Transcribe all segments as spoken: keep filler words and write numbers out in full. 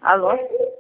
Alô?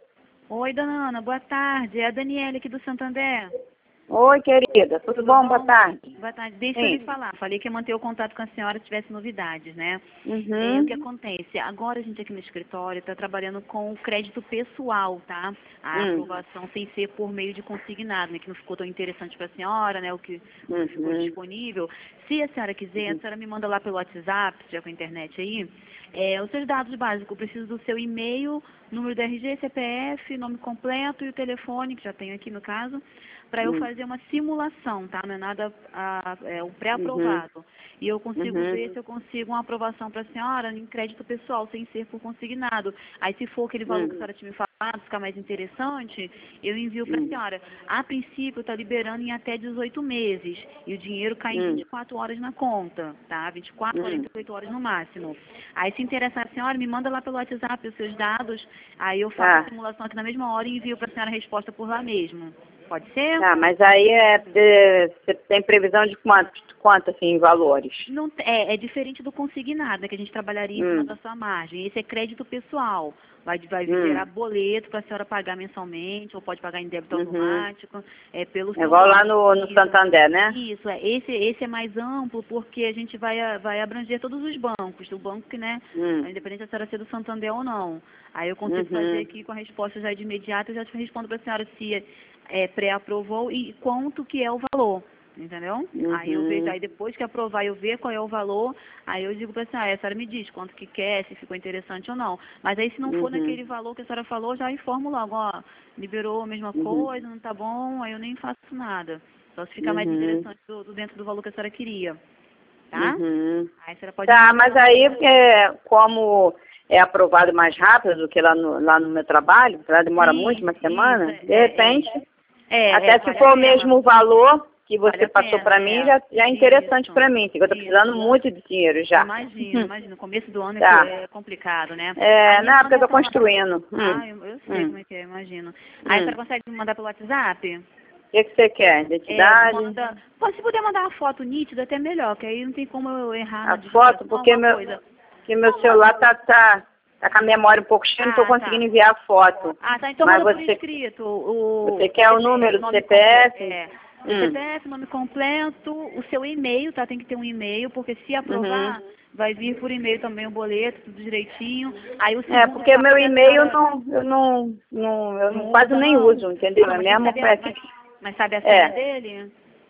Oi, dona Ana, boa tarde. É a Daniela aqui do Santander. Oi, querida. Tudo, Tudo bom? bom? Boa tarde. Boa tarde. Deixa Sim. eu lhe falar. Falei que ia manter o contato com a senhora se tivesse novidades, né? É, o que Uhum. acontece? Agora a gente aqui no escritório está trabalhando com o crédito pessoal, tá? A Hum. aprovação sem ser por meio de consignado, né? Que não ficou tão interessante para a senhora, né? O que, o que ficou Uhum. disponível. Se a senhora quiser, a Uhum. senhora me manda lá pelo WhatsApp, já com a internet aí, é, os seus dados básicos. Eu preciso do seu e-mail, número do R G, C P F, nome completo e o telefone, que já tenho aqui no caso, para eu Uhum. fazer uma simulação, tá? Não é nada a, é, o Uhum. pré-aprovado. E eu consigo Uhum. ver se eu consigo uma aprovação para a senhora em crédito pessoal, sem ser por consignado. Aí, se for aquele valor que a Uhum. senhora tinha me falado, ficar mais interessante, eu envio para a Uhum. senhora. A princípio, está liberando em até dezoito meses. E o dinheiro cai em Uhum. vinte e quatro horas na conta, tá? vinte e quatro, Uhum. quarenta e oito horas no máximo. Aí, se interessar a senhora, me manda lá pelo WhatsApp os seus dados. Aí, eu faço a Tá. simulação aqui na mesma hora e envio para a senhora a resposta por lá mesmo. Pode ser? Tá, mas aí é, é, você tem previsão de quanto, quanto assim, em valores? Não, é, é diferente do consignado, né, que a gente trabalharia em cima Hum. da sua margem. Esse é crédito pessoal. Vai, vai Hum. gerar boleto para a senhora pagar mensalmente, ou pode pagar em débito Uhum. automático, é, pelo É seu igual lá nome. no, no Isso, Santander, né? isso é. Esse, esse é mais amplo porque a gente vai, a- vai abranger todos os bancos, do banco que, né, Hum. independente se a senhora ser do Santander ou não. Aí eu consigo fazer Uhum. aqui com a resposta já de imediato, eu já te respondo para a senhora se é, pré-aprovou e quanto que é o valor. Entendeu? Aí eu vejo, Uhum. aí depois que aprovar eu ver qual é o valor, aí eu digo pra senhora, a senhora me diz quanto que quer, se ficou interessante ou não. Mas aí se não for Uhum. naquele valor que a senhora falou, eu já informo logo, ó, liberou a mesma Uhum. coisa, não tá bom, aí eu nem faço nada. Só se ficar mais Uhum. interessante do, do dentro do valor que a senhora queria, tá? Uhum. Aí a senhora pode me Tá, mandar mas lá. aí, é, como é aprovado mais rápido do que lá no, lá no meu trabalho, lá demora muito, Sim, uma isso, semana, é, de é, repente, é, é, até é, se vale a for o pena, mesmo valor que vale você a passou pena, para mim, é, já, já é interessante isso, para mim, porque eu estou precisando isso. muito de dinheiro já. Imagino, imagino. No começo do ano é, co- Tá. é complicado, né? É, Aí a na época eu estou sua construindo. Hum. Ah, eu, eu sei Hum. como é que é, imagino. Aí a Hum. senhora consegue me mandar pelo WhatsApp? O que, que você quer? É, Identidade? manda. Pô, se puder mandar uma foto nítida, até melhor, que aí não tem como eu errar na A foto, digitação, porque alguma meu, coisa. porque meu celular tá, tá, tá com a memória um pouco cheia, não estou Ah, tá. conseguindo enviar a foto. Ah, tá. Então Mas manda por você, escrito o, você o quer o C P F, número o do nome completo. C P F? É, o Hum. C P F, nome completo, o seu e-mail, tá? Tem que ter um e-mail, porque se Uhum. aprovar, vai vir por e-mail também o boleto, tudo direitinho. Aí o É, segundo porque passo meu é a e-mail senhora não, eu não, não, eu não, não quase usa, nem não. uso, entendeu? Não, É mas você mesmo sabe a, para mas, mas sabe a senha é. dele?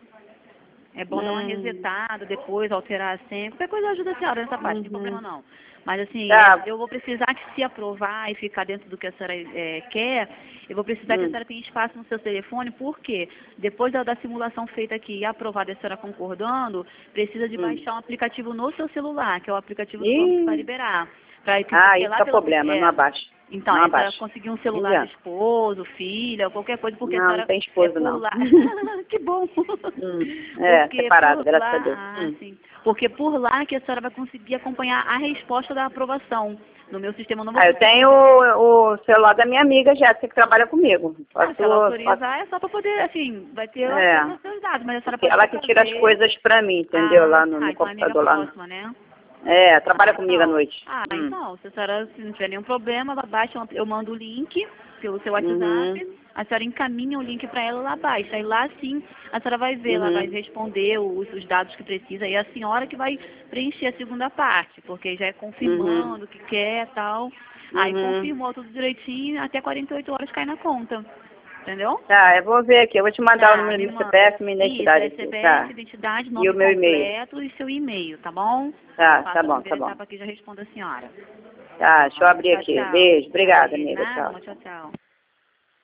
É bom dar uma Hum. resetada depois, alterar a senha. Qualquer coisa ajuda a senhora nessa parte, não tem Uhum. problema não. Mas assim, é, Tá. eu vou precisar que se aprovar e ficar dentro do que a senhora é, quer, eu vou precisar que a Hum. senhora tenha espaço no seu telefone, porque depois da, da simulação feita aqui e aprovada e a senhora concordando, precisa de Hum. baixar um aplicativo no seu celular, que é o aplicativo do banco que vai Ih. liberar. Pra, que- Ah, porque isso lá é pelo problema, eu não aplicativo. abaixo. Então, Não aí a senhora abaixo. conseguir um Nem celular do vendo. esposo, filha, qualquer coisa, porque a Não, não senhora tem é esposo por não. lá. Que bom! Hum. É, Porque separado, por graças a lá, Deus. ah, Hum. sim. Porque por lá que a senhora vai conseguir acompanhar a resposta da aprovação. No meu sistema eu não vou Ah, eu conseguir. tenho o, o celular da minha amiga Jéssica, que trabalha comigo. Ah, se ela Posso, posso, autorizar é só para poder, assim, vai ter o acesso é, aos seus dados, mas a senhora porque pode ela até que tira as fazer. coisas pra mim, entendeu? Ah, Lá no, tá, no então é amiga computador lá. No, próxima, né? é, trabalha Ah, comigo à então. noite. Ah, Hum. então, se a senhora se não tiver nenhum problema, ela baixa, eu mando o link pelo seu Uhum. WhatsApp, a senhora encaminha o link para ela, ela baixa. Aí lá sim a senhora vai ver, ela vai Uhum. responder os, os dados que precisa, e é a senhora que vai preencher a segunda parte, porque já é Uhum. confirmando o que quer e tal. Aí Uhum. confirmou tudo direitinho, até quarenta e oito horas cai na conta. Entendeu? Tá, eu vou ver aqui. Eu vou te mandar o Tá, número me do meu C P manda. F, minha Isso, identidade é aqui, C P F, tá? identidade, E nome o meu e-mail. completo e seu e-mail, tá bom? Eu Tá, tá faço a bom, tá primeira bom. etapa aqui e já respondo a senhora. Tá, deixa eu abrir Tchau, aqui. tchau. Beijo, obrigada, Aí, amiga. nada, Tchau. amor, tchau, tchau.